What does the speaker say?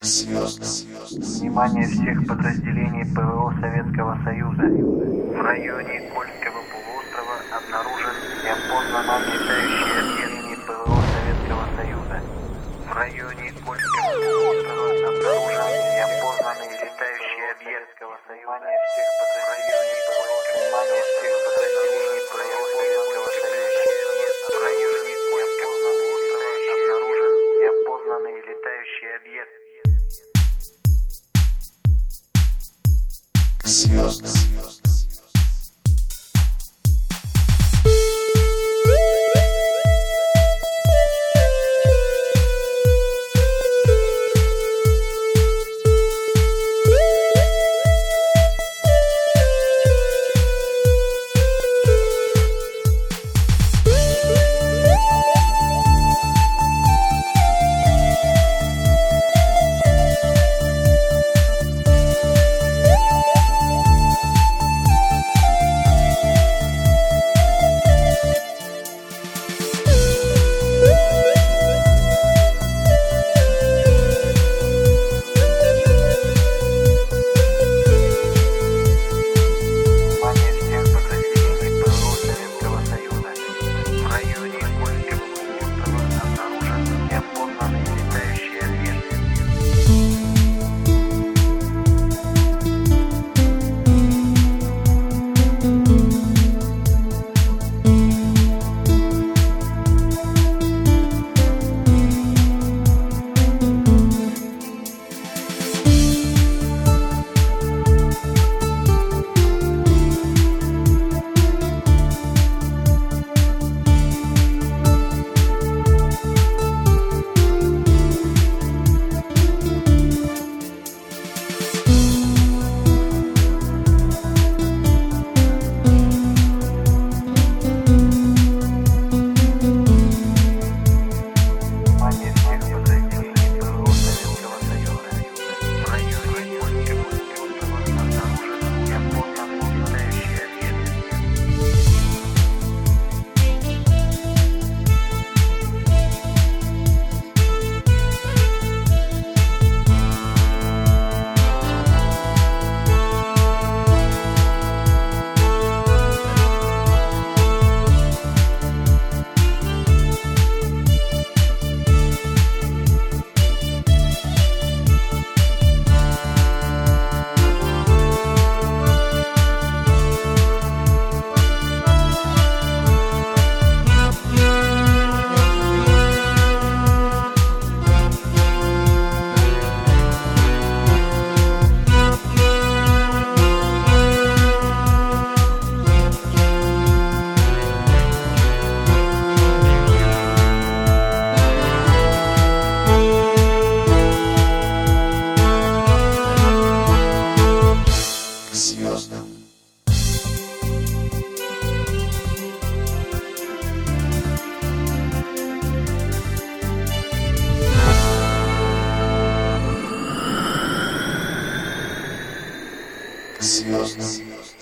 Внимание всех подразделений ПВО Советского Союза. В районе Кольского полуострова обнаружен неопознанный летающий объект ПВО Советского Союза. В районе Кольского полуострова обнаружен неопознанный летающий объект ПВО Союза. Внимание всех подразделений ПВО Советского Союза. В районе Кольского полуострова обнаружен неопознанный летающий объект. Звезды. Звезды.